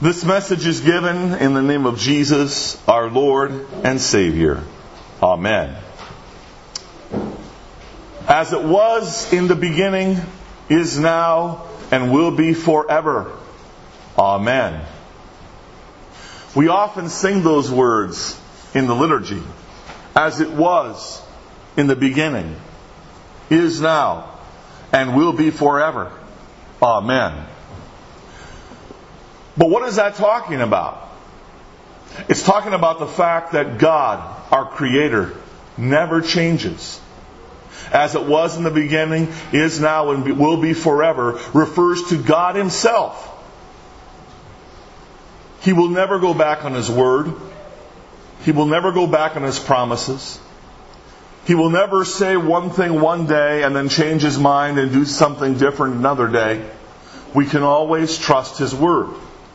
This message is given in the name of Jesus, our Lord and Savior. Amen. As it was in the beginning, is now, and will be forever. Amen. We often sing those words in the liturgy. As it was in the beginning, is now, and will be forever. Amen. But what is that talking about? It's talking about the fact that God, our Creator, never changes. As it was in the beginning, is now, and will be forever, refers to God Himself. He will never go back on His word. He will never go back on His promises. He will never say one thing one day and then change His mind and do something different another day. We can always trust His word.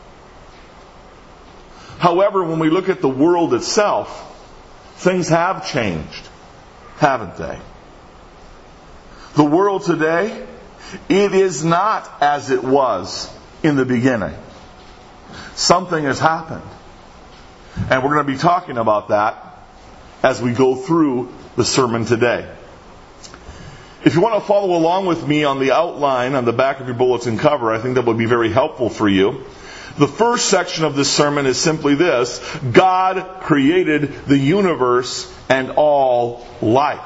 However, when we look at the world itself, things have changed, haven't they? The world today, it is not as it was in the beginning. Something has happened. And we're going to be talking about that as we go through the sermon today. If you want to follow along with me on the outline on the back of your bulletin cover, I think that would be very helpful for you. The first section of this sermon is simply this: God created the universe and all life.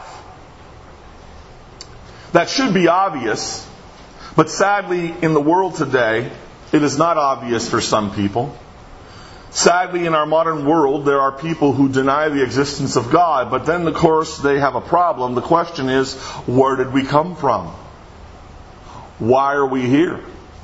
That should be obvious, but sadly in the world today, it is not obvious for some people. Sadly, in our modern world, there are people who deny the existence of God, but then, of course, they have a problem. The question is, where did we come from? Why are we here?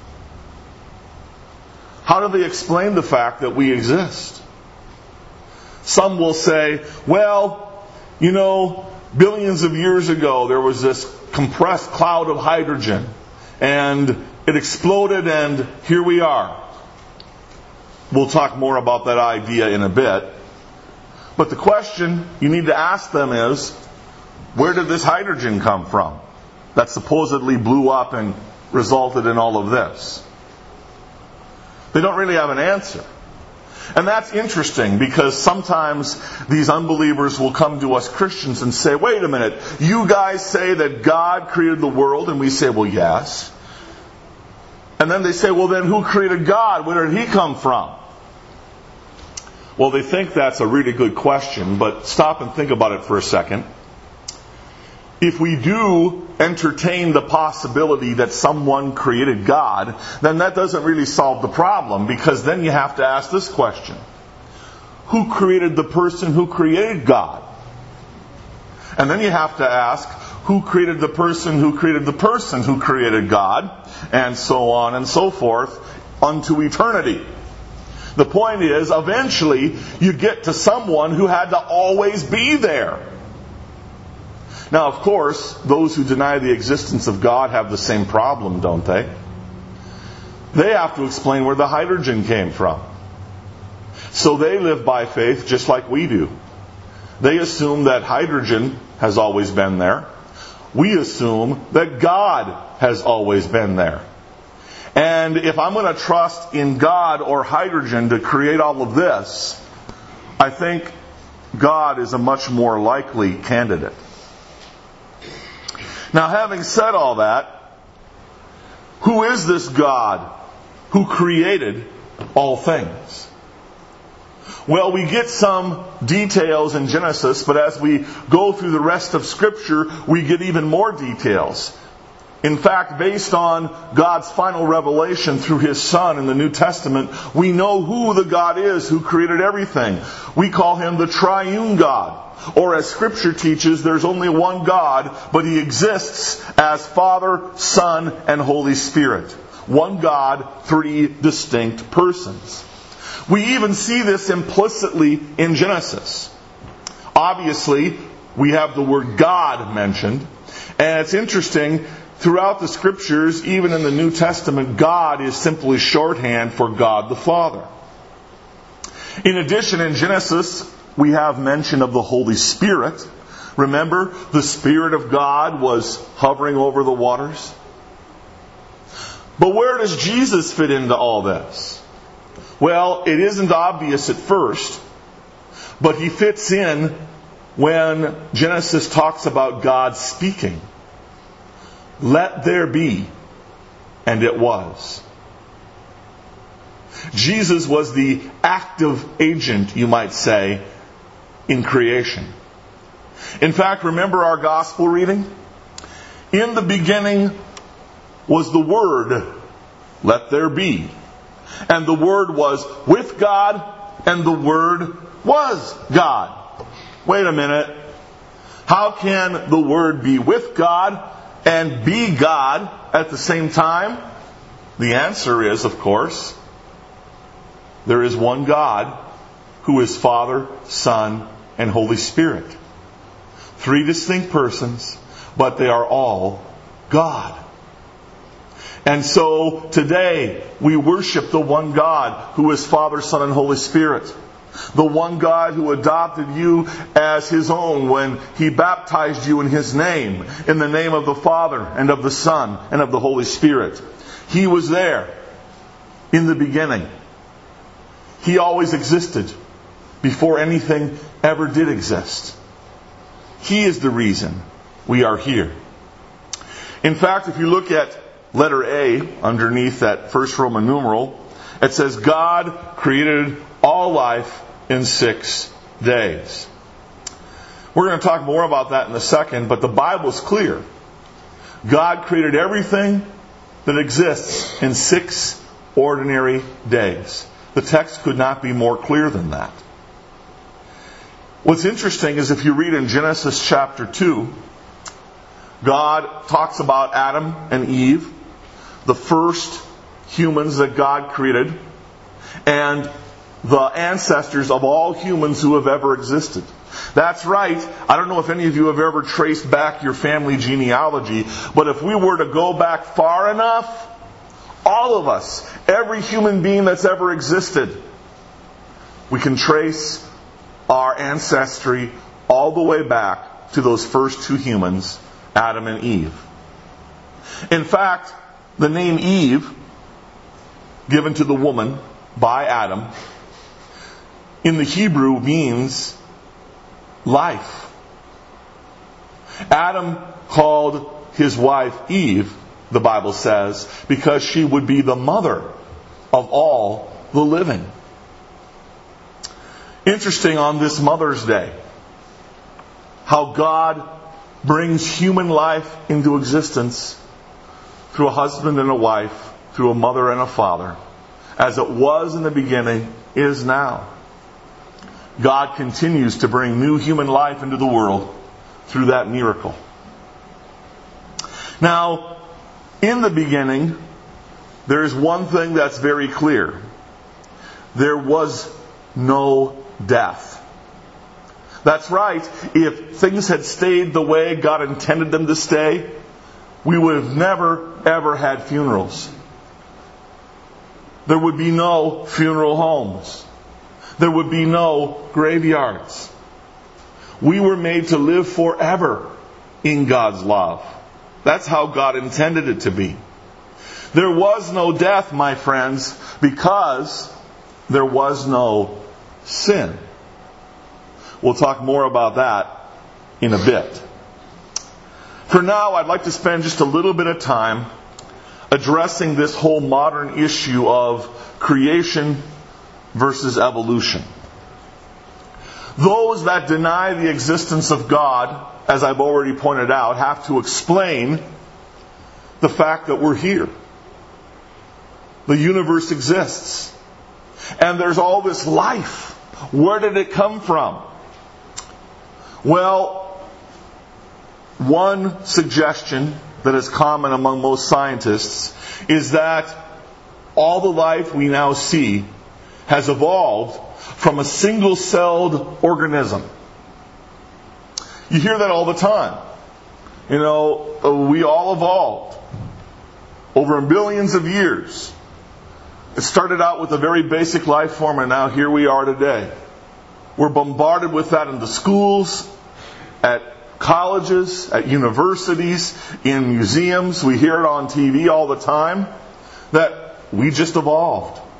How do they explain the fact that we exist? Some will say, well, billions of years ago there was this compressed cloud of hydrogen and it exploded and here we are. We'll talk more about that idea in a bit. But the question you need to ask them is, where did this hydrogen come from that supposedly blew up and resulted in all of this? They don't really have an answer. And that's interesting because sometimes these unbelievers will come to us Christians and say, wait a minute, you guys say that God created the world? And we say, well, yes. And then they say, well, then who created God? Where did He come from? Well, they think that's a really good question, but stop and think about it for a second. If we do entertain the possibility that someone created God, then that doesn't really solve the problem, because then you have to ask this question: who created the person who created God? And then you have to ask, who created the person who created the person who created God? And so on and so forth unto eternity. The point is, eventually you get to someone who had to always be there. Now, of course, those who deny the existence of God have the same problem, don't they? They have to explain where the hydrogen came from. So they live by faith just like we do. They assume that hydrogen has always been there. We assume that God has always been there. And if I'm going to trust in God or hydrogen to create all of this, I think God is a much more likely candidate. Now, having said all that, who is this God who created all things? Well, we get some details in Genesis, but as we go through the rest of Scripture, we get even more details. In fact, based on God's final revelation through His Son in the New Testament, we know who the God is who created everything. We call Him the Triune God. Or as Scripture teaches, there's only one God, but He exists as Father, Son, and Holy Spirit. One God, three distinct persons. We even see this implicitly in Genesis. Obviously, we have the word God mentioned. And it's interesting, throughout the Scriptures, even in the New Testament, God is simply shorthand for God the Father. In addition, in Genesis, we have mention of the Holy Spirit. Remember, the Spirit of God was hovering over the waters. But where does Jesus fit into all this? Well, it isn't obvious at first, but he fits in when Genesis talks about God speaking. Let there be, and it was. Jesus was the active agent, you might say, in creation. In fact, remember our gospel reading? In the beginning was the Word, let there be. And the Word was with God, and the Word was God. Wait a minute. How can the Word be with God and be God at the same time? The answer is, of course, there is one God who is Father, Son, and Holy Spirit. 3 distinct persons, but they are all God. And so today we worship the one God who is Father, Son, and Holy Spirit. The one God who adopted you as His own when He baptized you in His name, in the name of the Father and of the Son and of the Holy Spirit. He was there in the beginning. He always existed before anything ever did exist. He is the reason we are here. In fact, if you look at letter A underneath that first Roman numeral, it says God created all life in 6 days. We're going to talk more about that in a second, but the Bible's clear. God created everything that exists in 6 ordinary days. The text could not be more clear than that. What's interesting is if you read in Genesis chapter 2, God talks about Adam and Eve, the first humans that God created, and the ancestors of all humans who have ever existed. That's right. I don't know if any of you have ever traced back your family genealogy, but if we were to go back far enough, all of us, every human being that's ever existed, we can trace our ancestry all the way back to those first 2 humans, Adam and Eve. In fact, the name Eve, given to the woman by Adam, in the Hebrew means life. Adam called his wife Eve, the Bible says, because she would be the mother of all the living. Interesting on this Mother's Day, how God brings human life into existence through a husband and a wife, through a mother and a father, as it was in the beginning, is now. God continues to bring new human life into the world through that miracle. Now, in the beginning, there is one thing that's very clear. There was no death. That's right. If things had stayed the way God intended them to stay, we would have never, ever had funerals. There would be no funeral homes. There would be no graveyards. We were made to live forever in God's love. That's how God intended it to be. There was no death, my friends, because there was no sin. We'll talk more about that in a bit. For now, I'd like to spend just a little bit of time addressing this whole modern issue of creation versus evolution. Those that deny the existence of God, as I've already pointed out, have to explain the fact that we're here. The universe exists. And there's all this life. Where did it come from? Well, one suggestion that is common among most scientists is that all the life we now see has evolved from a single-celled organism. You hear that all the time. You know, we all evolved over billions of years. It started out with a very basic life form, and now here we are today. We're bombarded with that in the schools, at colleges, at universities, in museums. We hear it on TV all the time that we just evolved.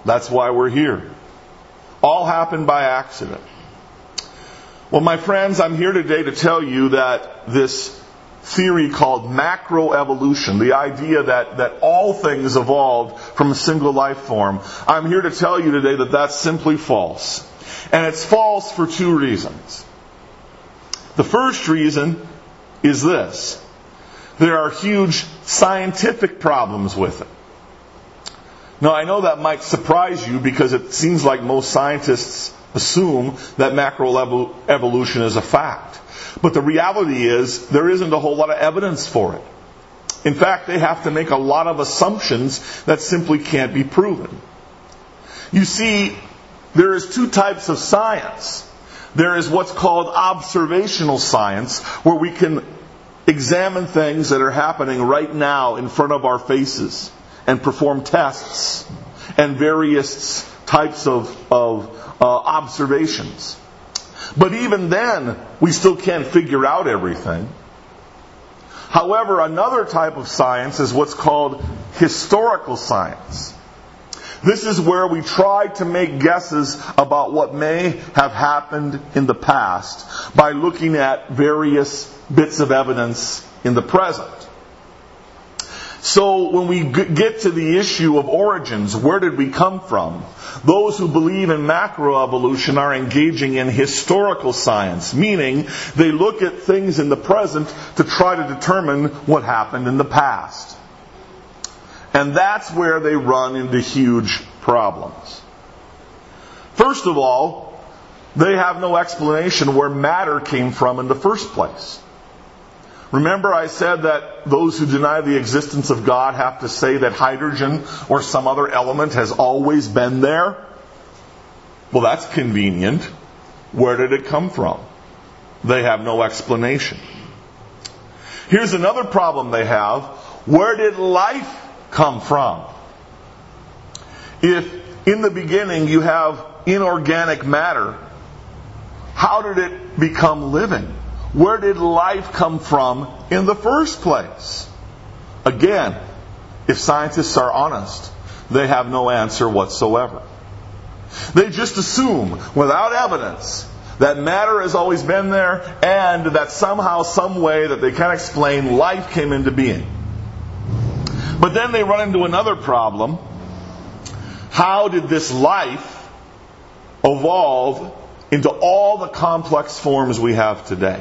That's why we're here. All happened by accident. Well, my friends, I'm here today to tell you that this theory called macroevolution, the idea that all things evolved from a single life form, I'm here to tell you today that that's simply false. And it's false for two reasons. The first reason is this. There are huge scientific problems with it. Now, I know that might surprise you because it seems like most scientists assume that macroevolution is a fact. But the reality is, there isn't a whole lot of evidence for it. In fact, they have to make a lot of assumptions that simply can't be proven. You see, there is two types of science. There is what's called observational science, where we can examine things that are happening right now in front of our faces and perform tests and various types of observations. But even then, we still can't figure out everything. However, another type of science is what's called historical science. This is where we try to make guesses about what may have happened in the past by looking at various bits of evidence in the present. So when we get to the issue of origins, where did we come from? Those who believe in macroevolution are engaging in historical science, meaning they look at things in the present to try to determine what happened in the past. And that's where they run into huge problems. First of all, they have no explanation where matter came from in the first place. Remember I said that those who deny the existence of God have to say that hydrogen or some other element has always been there? Well, that's convenient. Where did it come from? They have no explanation. Here's another problem they have. Where did life come from? If in the beginning you have inorganic matter, how did it become living? Where did life come from in the first place? Again, if scientists are honest, they have no answer whatsoever. They just assume, without evidence, that matter has always been there and that somehow, some way that they can't explain, life came into being. But then they run into another problem. How did this life evolve into all the complex forms we have today?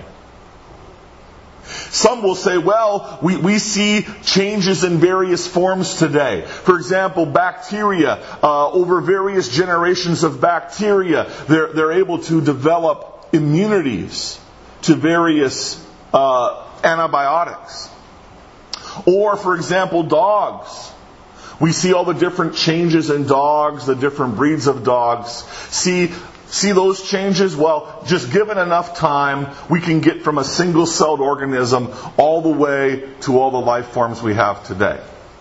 Some will say, well, we see changes in various forms today. For example, bacteria, over various generations of bacteria, they're able to develop immunities to various antibiotics. Or, for example, dogs. We see all the different changes in dogs, the different breeds of dogs. See those changes? Well, just given enough time, we can get from a single-celled organism all the way to all the life forms we have today.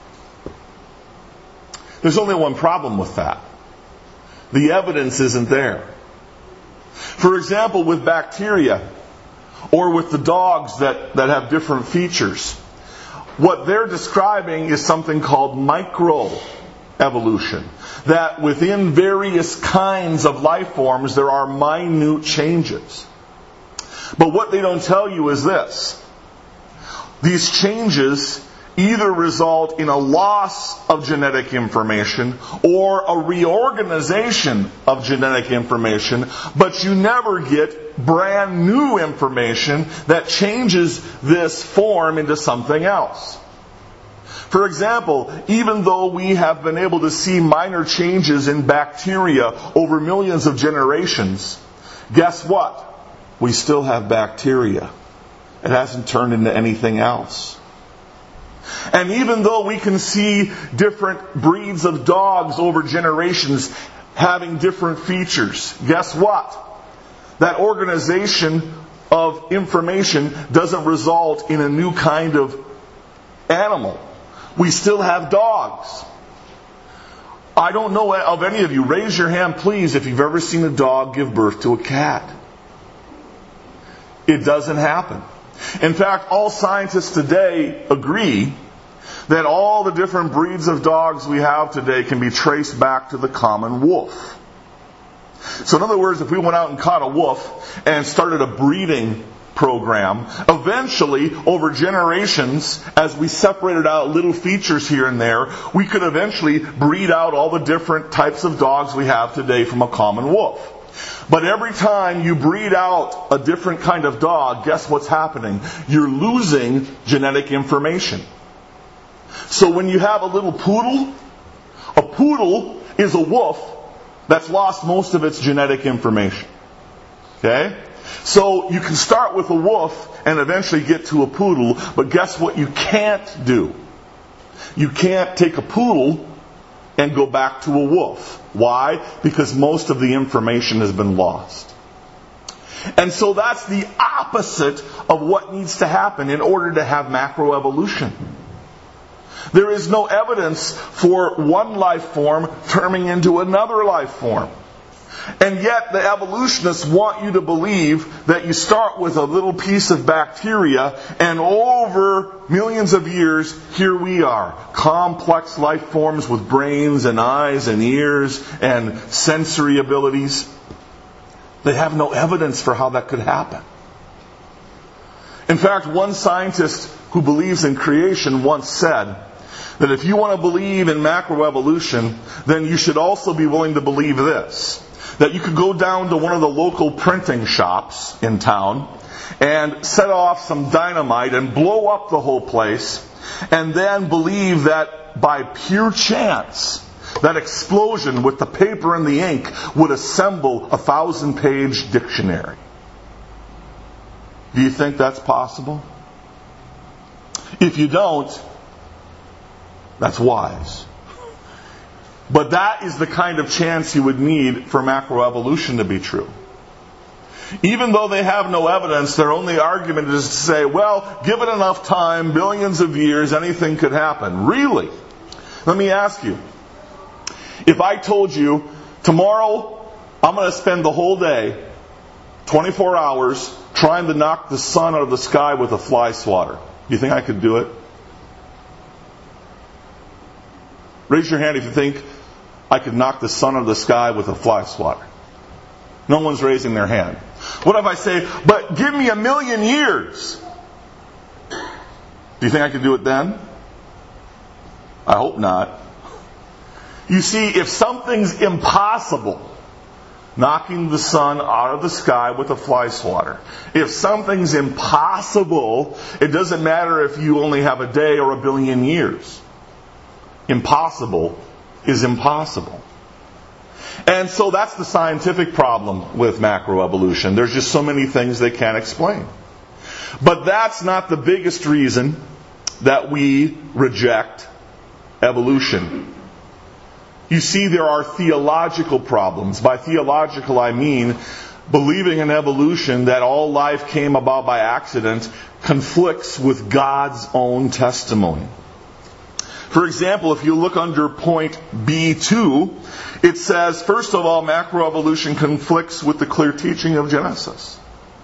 There's only one problem with that. The evidence isn't there. For example, with bacteria, or with the dogs that have different features, what they're describing is something called microevolution. That within various kinds of life forms there are minute changes. But what they don't tell you is this. These changes either result in a loss of genetic information or a reorganization of genetic information, but you never get brand new information that changes this form into something else. For example, even though we have been able to see minor changes in bacteria over millions of generations, guess what? We still have bacteria. It hasn't turned into anything else. And even though we can see different breeds of dogs over generations having different features, guess what? That organization of information doesn't result in a new kind of animal. We still have dogs. I don't know of any of you, raise your hand please if you've ever seen a dog give birth to a cat. It doesn't happen. In fact, all scientists today agree that all the different breeds of dogs we have today can be traced back to the common wolf. So in other words, if we went out and caught a wolf and started a breeding program, eventually, over generations, as we separated out little features here and there, we could eventually breed out all the different types of dogs we have today from a common wolf. But every time you breed out a different kind of dog, guess what's happening? You're losing genetic information. So when you have a little poodle, a poodle is a wolf that's lost most of its genetic information. Okay? So you can start with a wolf and eventually get to a poodle, but guess what you can't do? You can't take a poodle and go back to a wolf. Why? Because most of the information has been lost. And so that's the opposite of what needs to happen in order to have macroevolution. There is no evidence for one life form turning into another life form. And yet the evolutionists want you to believe that you start with a little piece of bacteria, and over millions of years, here we are. Complex life forms with brains and eyes and ears and sensory abilities. They have no evidence for how that could happen. In fact, one scientist who believes in creation once said that if you want to believe in macroevolution, then you should also be willing to believe this. That you could go down to one of the local printing shops in town and set off some dynamite and blow up the whole place, and then believe that by pure chance, that explosion with the paper and the ink would assemble a 1,000-page dictionary. Do you think that's possible? If you don't, that's wise. But that is the kind of chance you would need for macroevolution to be true. Even though they have no evidence, their only argument is to say, well, give it enough time, billions of years, anything could happen. Really? Let me ask you. If I told you, tomorrow I'm going to spend the whole day, 24 hours, trying to knock the sun out of the sky with a fly swatter, do you think I could do it? Raise your hand if you think I could knock the sun out of the sky with a fly swatter. No one's raising their hand. What if I say, but give me 1,000,000 years? Do you think I could do it then? I hope not. You see, if something's impossible, knocking the sun out of the sky with a fly swatter, if something's impossible, it doesn't matter if you only have a day or 1,000,000,000 years. Impossible is impossible. And so that's the scientific problem with macroevolution. There's just so many things they can't explain. But that's not the biggest reason that we reject evolution. You see, there are theological problems. By theological, I mean believing in evolution, that all life came about by accident, conflicts with God's own testimony. For example, if you look under point B2, it says, first of all, macroevolution conflicts with the clear teaching of Genesis.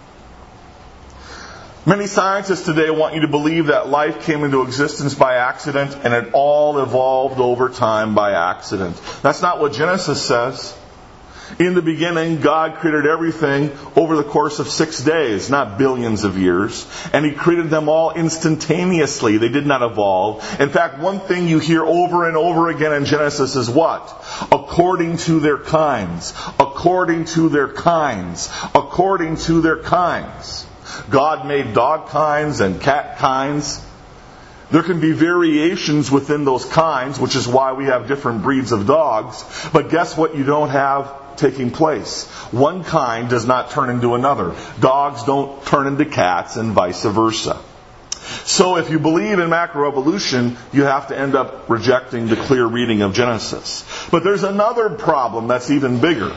Many scientists today want you to believe that life came into existence by accident and it all evolved over time by accident. That's not what Genesis says. In the beginning, God created everything over the course of 6 days, not billions of years. And He created them all instantaneously. They did not evolve. In fact, one thing you hear over and over again in Genesis is what? According to their kinds. According to their kinds. According to their kinds. God made dog kinds and cat kinds. There can be variations within those kinds, which is why we have different breeds of dogs. But guess what you don't have taking place? One kind does not turn into another. Dogs don't turn into cats and vice versa. So if you believe in macroevolution, you have to end up rejecting the clear reading of Genesis. But there's another problem that's even bigger.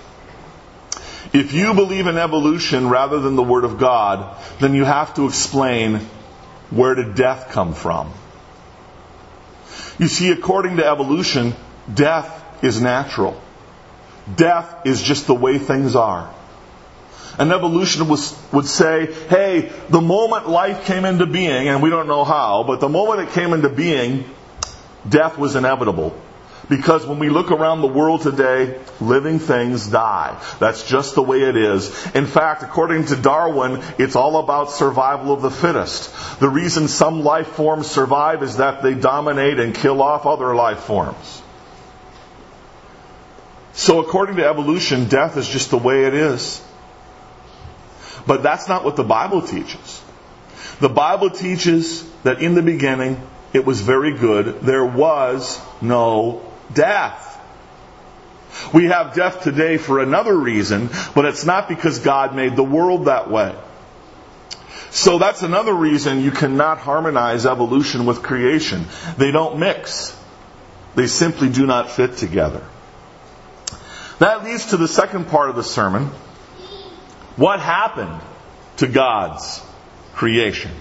If you believe in evolution rather than the Word of God, then you have to explain, where did death come from? You see, according to evolution, death is natural. Death is just the way things are. An evolutionist would say, hey, the moment life came into being, and we don't know how, but the moment it came into being, death was inevitable. Because when we look around the world today, living things die. That's just the way it is. In fact, according to Darwin, it's all about survival of the fittest. The reason some life forms survive is that they dominate and kill off other life forms. So according to evolution, death is just the way it is. But that's not what the Bible teaches. The Bible teaches that in the beginning, it was very good. There was no death. We have death today for another reason, but it's not because God made the world that way. So that's another reason you cannot harmonize evolution with creation. They don't mix. They simply do not fit together. That leads to the second part of the sermon. What happened to God's creation?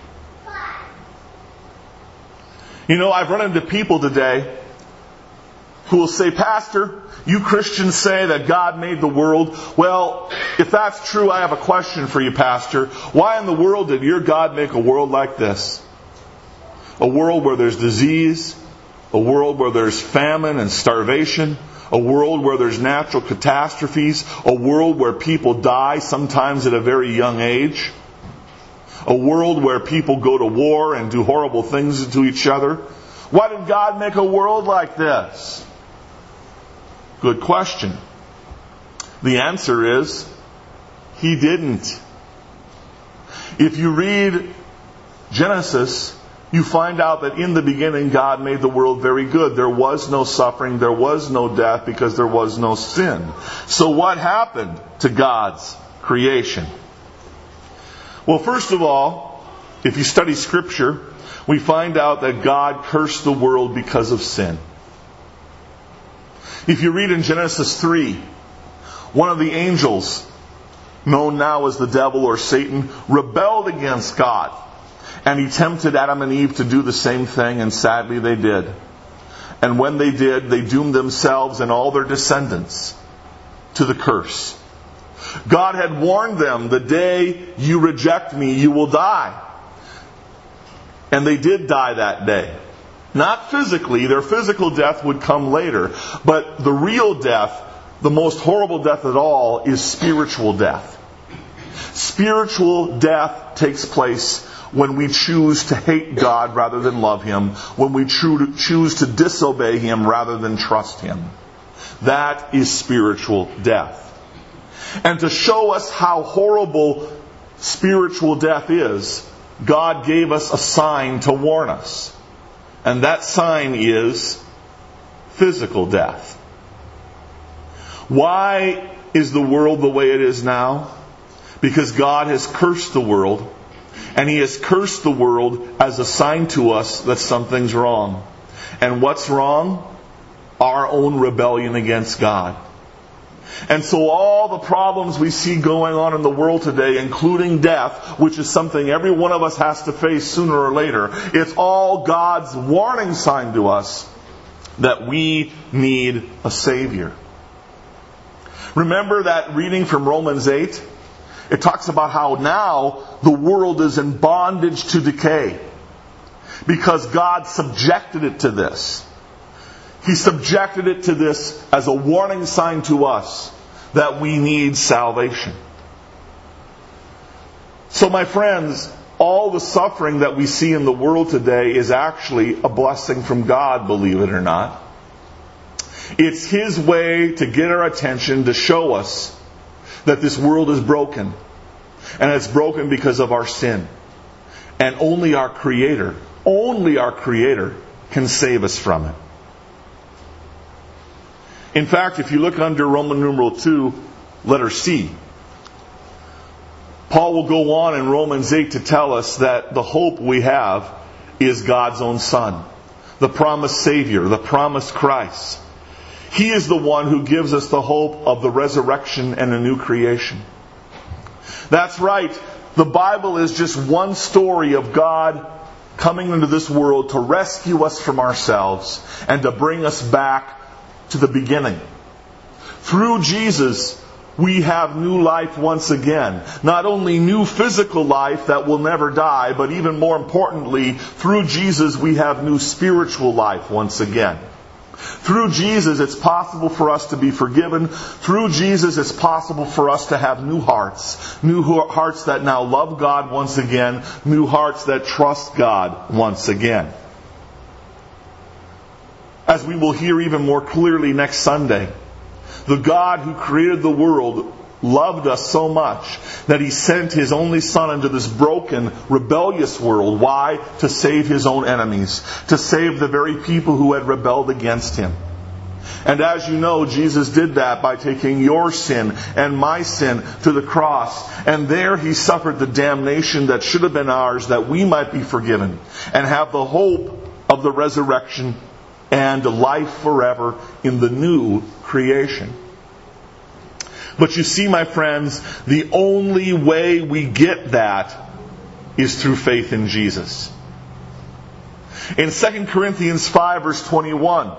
You know, I've run into people today who will say, Pastor, you Christians say that God made the world. Well, if that's true, I have a question for you, Pastor. Why in the world did your God make a world like this? A world where there's disease, a world where there's famine and starvation, a world where there's natural catastrophes, a world where people die, sometimes at a very young age, a world where people go to war and do horrible things to each other. Why did God make a world like this? Good question. The answer is, He didn't. If you read Genesis, you find out that in the beginning God made the world very good. There was no suffering, there was no death, because there was no sin. So what happened to God's creation? Well, first of all, if you study Scripture, we find out that God cursed the world because of sin. If you read in Genesis 3, one of the angels, known now as the devil or Satan, rebelled against God. And he tempted Adam and Eve to do the same thing, and sadly they did. And when they did, they doomed themselves and all their descendants to the curse. God had warned them, the day you reject me, you will die. And they did die that day. Not physically, their physical death would come later. But the real death, the most horrible death of all, is spiritual death. Spiritual death takes place when we choose to hate God rather than love Him, when we choose to disobey Him rather than trust Him. That is spiritual death. And to show us how horrible spiritual death is, God gave us a sign to warn us. And that sign is physical death. Why is the world the way it is now? Because God has cursed the world. And He has cursed the world as a sign to us that something's wrong. And what's wrong? Our own rebellion against God. And so all the problems we see going on in the world today, including death, which is something every one of us has to face sooner or later, it's all God's warning sign to us that we need a Savior. Remember that reading from Romans 8? It talks about how now the world is in bondage to decay because God subjected it to this. He subjected it to this as a warning sign to us that we need salvation. So my friends, all the suffering that we see in the world today is actually a blessing from God, believe it or not. It's His way to get our attention, to show us that this world is broken. And it's broken because of our sin. And only our Creator can save us from it. In fact, if you look under Roman numeral 2, letter C, Paul will go on in Romans 8 to tell us that the hope we have is God's own Son, the promised Savior, the promised Christ. He is the one who gives us the hope of the resurrection and a new creation. That's right. The Bible is just one story of God coming into this world to rescue us from ourselves and to bring us back to the beginning. Through Jesus, we have new life once again. Not only new physical life that will never die, but even more importantly, through Jesus we have new spiritual life once again. Through Jesus it's possible for us to be forgiven. Through Jesus it's possible for us to have new hearts. New hearts that now love God once again. New hearts that trust God once again. As we will hear even more clearly next Sunday, the God who created the world loved us so much that He sent His only Son into this broken, rebellious world. Why? To save His own enemies. To save the very people who had rebelled against Him. And as you know, Jesus did that by taking your sin and my sin to the cross. And there He suffered the damnation that should have been ours, that we might be forgiven and have the hope of the resurrection and life forever in the new creation. But you see, my friends, the only way we get that is through faith in Jesus. In 2 Corinthians 5 verse 21,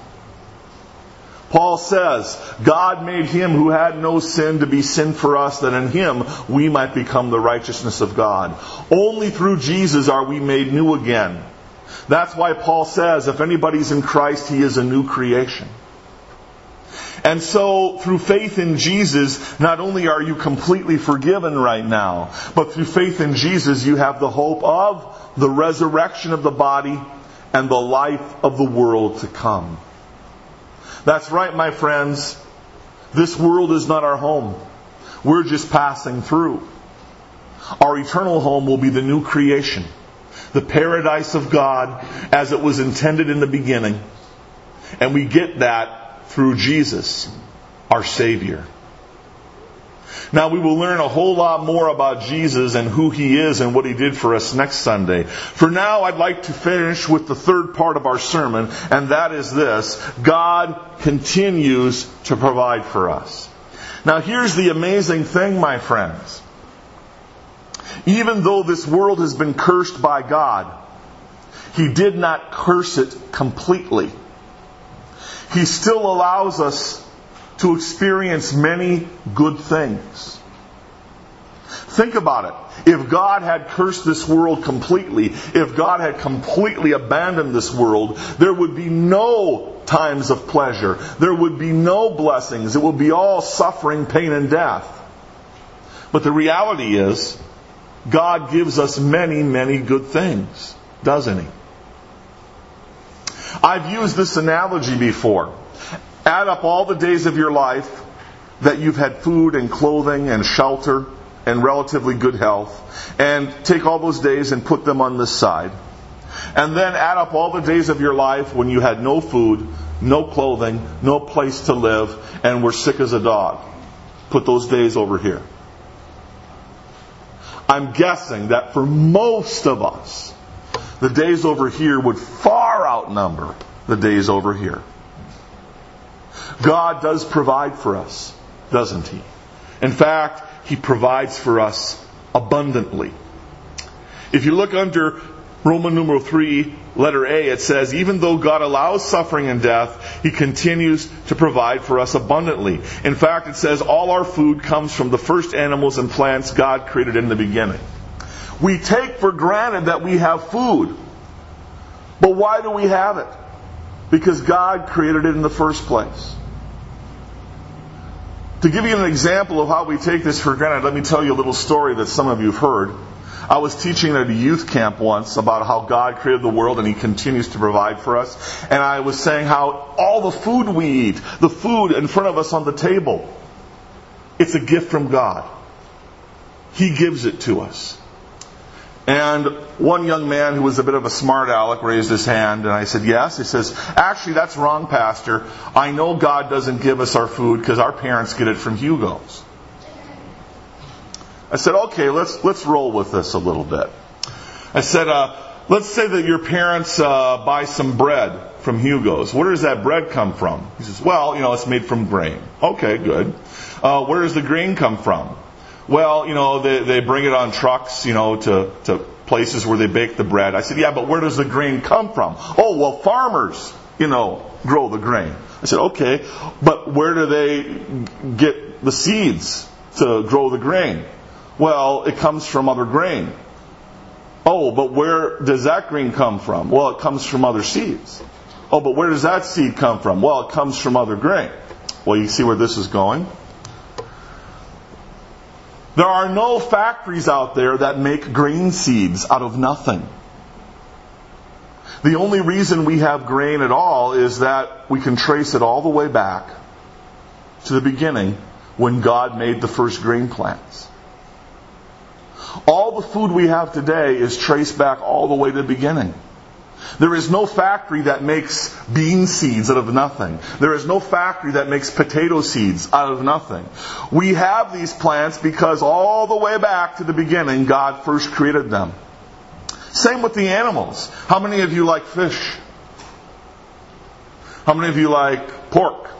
Paul says, God made Him who had no sin to be sin for us, that in Him we might become the righteousness of God. Only through Jesus are we made new again. That's why Paul says, if anybody's in Christ, he is a new creation. And so, through faith in Jesus, not only are you completely forgiven right now, but through faith in Jesus, you have the hope of the resurrection of the body and the life of the world to come. That's right, my friends. This world is not our home. We're just passing through. Our eternal home will be the new creation, the paradise of God as it was intended in the beginning. And we get that through Jesus, our Savior. Now we will learn a whole lot more about Jesus and who He is and what He did for us next Sunday. For now, I'd like to finish with the third part of our sermon, and that is this: God continues to provide for us. Now here's the amazing thing, my friends. Even though this world has been cursed by God, He did not curse it completely. He still allows us to experience many good things. Think about it. If God had cursed this world completely, if God had completely abandoned this world, there would be no times of pleasure. There would be no blessings. It would be all suffering, pain, and death. But the reality is, God gives us many, many good things, doesn't He? I've used this analogy before. Add up all the days of your life that you've had food and clothing and shelter and relatively good health, and take all those days and put them on this side. And then add up all the days of your life when you had no food, no clothing, no place to live, and were sick as a dog. Put those days over here. I'm guessing that for most of us, the days over here would far outnumber the days over here. God does provide for us, doesn't He? In fact, He provides for us abundantly. If you look under Roman numeral 3, letter A, it says, even though God allows suffering and death, He continues to provide for us abundantly. In fact, it says all our food comes from the first animals and plants God created in the beginning. We take for granted that we have food. But why do we have it? Because God created it in the first place. To give you an example of how we take this for granted, let me tell you a little story that some of you have heard. I was teaching at a youth camp once about how God created the world and He continues to provide for us. And I was saying how all the food we eat, the food in front of us on the table, it's a gift from God. He gives it to us. And one young man who was a bit of a smart aleck raised his hand, and I said, yes. He says, actually, that's wrong, Pastor. I know God doesn't give us our food because our parents get it from Hugo's. I said, okay, let's roll with this a little bit. I said, let's say that your parents buy some bread from Hugo's. Where does that bread come from? He says, well, it's made from grain. Okay, good. Where does the grain come from? Well, they bring it on trucks, to places where they bake the bread. I said, yeah, but where does the grain come from? Oh, well, farmers grow the grain. I said, okay, but where do they get the seeds to grow the grain? Well, it comes from other grain. Oh, but where does that grain come from? Well, it comes from other seeds. Oh, but where does that seed come from? Well, it comes from other grain. Well, you see where this is going? There are no factories out there that make grain seeds out of nothing. The only reason we have grain at all is that we can trace it all the way back to the beginning when God made the first grain plants. All the food we have today is traced back all the way to the beginning. There is no factory that makes bean seeds out of nothing. There is no factory that makes potato seeds out of nothing. We have these plants because all the way back to the beginning, God first created them. Same with the animals. How many of you like fish? How many of you like pork?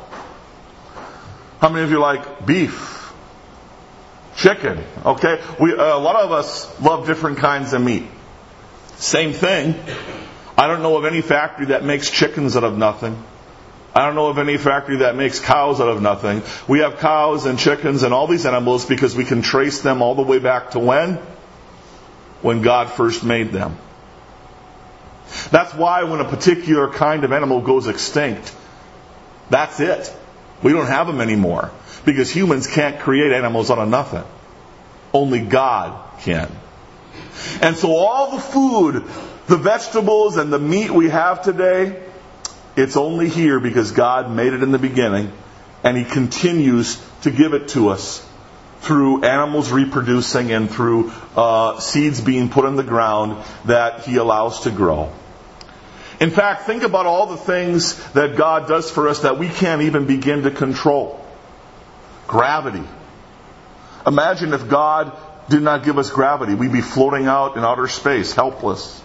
How many of you like beef? Chicken? Okay? A lot of us love different kinds of meat. Same thing. I don't know of any factory that makes chickens out of nothing. I don't know of any factory that makes cows out of nothing. We have cows and chickens and all these animals because we can trace them all the way back to when? When God first made them. That's why when a particular kind of animal goes extinct, that's it. We don't have them anymore. Because humans can't create animals out of nothing. Only God can. And so all the food, the vegetables and the meat we have today, it's only here because God made it in the beginning, and He continues to give it to us through animals reproducing and through seeds being put in the ground that He allows to grow. In fact, think about all the things that God does for us that we can't even begin to control. Gravity. Imagine if God did not give us gravity. We'd be floating out in outer space, helpless.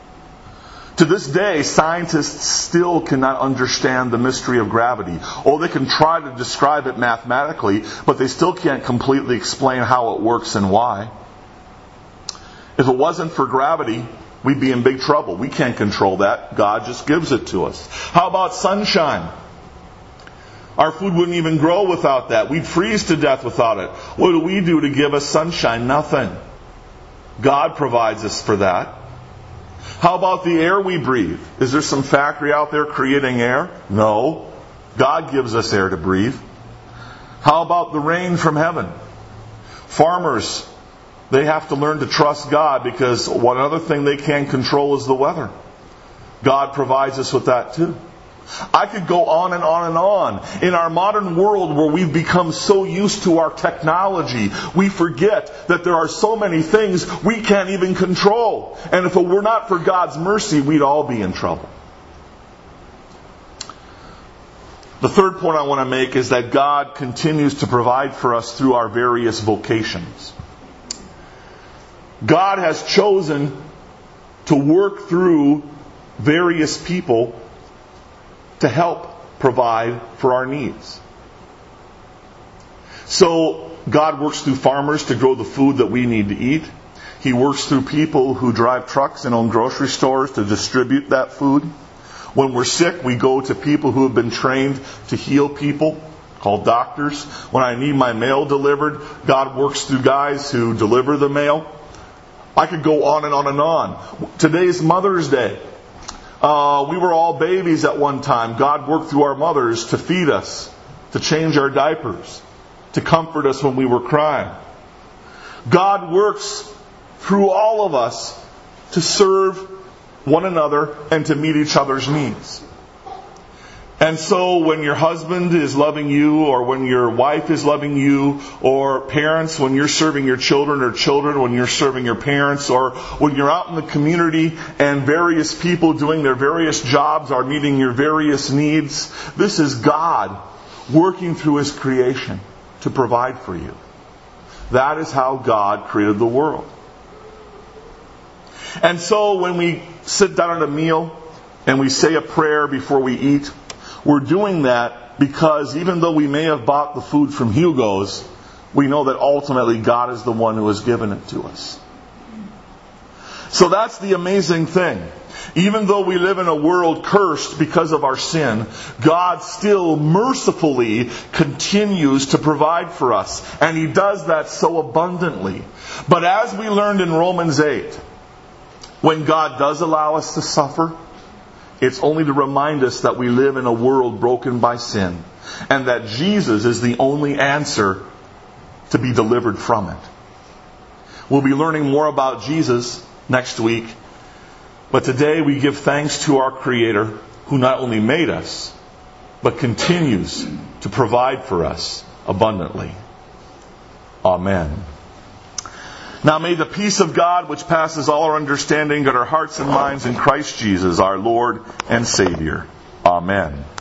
To this day, scientists still cannot understand the mystery of gravity. Oh, they can try to describe it mathematically, but they still can't completely explain how it works and why. If it wasn't for gravity, we'd be in big trouble. We can't control that. God just gives it to us. How about sunshine? Our food wouldn't even grow without that. We'd freeze to death without it. What do we do to give us sunshine? Nothing. God provides us for that. How about the air we breathe? Is there some factory out there creating air? No. God gives us air to breathe. How about the rain from heaven? Farmers, they have to learn to trust God because one other thing they can't control is the weather. God provides us with that too. I could go on and on and on. In our modern world where we've become so used to our technology, we forget that there are so many things we can't even control. And if it were not for God's mercy, we'd all be in trouble. The third point I want to make is that God continues to provide for us through our various vocations. God has chosen to work through various people to help provide for our needs. So God works through farmers to grow the food that we need to eat. He works through people who drive trucks and own grocery stores to distribute that food. When we're sick, we go to people who have been trained to heal people, called doctors. When I need my mail delivered, God works through guys who deliver the mail. I could go on and on and on. Today's Mother's Day. We were all babies at one time. God worked through our mothers to feed us, to change our diapers, to comfort us when we were crying. God works through all of us to serve one another and to meet each other's needs. And so when your husband is loving you, or when your wife is loving you, or parents, when you're serving your children, or children when you're serving your parents, or when you're out in the community and various people doing their various jobs are meeting your various needs, this is God working through His creation to provide for you. That is how God created the world. And so when we sit down at a meal and we say a prayer before we eat, we're doing that because even though we may have bought the food from Hugo's, we know that ultimately God is the one who has given it to us. So that's the amazing thing. Even though we live in a world cursed because of our sin, God still mercifully continues to provide for us. And He does that so abundantly. But as we learned in Romans 8, when God does allow us to suffer, it's only to remind us that we live in a world broken by sin, and that Jesus is the only answer to be delivered from it. We'll be learning more about Jesus next week. But today we give thanks to our Creator, who not only made us, but continues to provide for us abundantly. Amen. Now may the peace of God, which passes all our understanding, guard our hearts and minds in Christ Jesus, our Lord and Savior. Amen.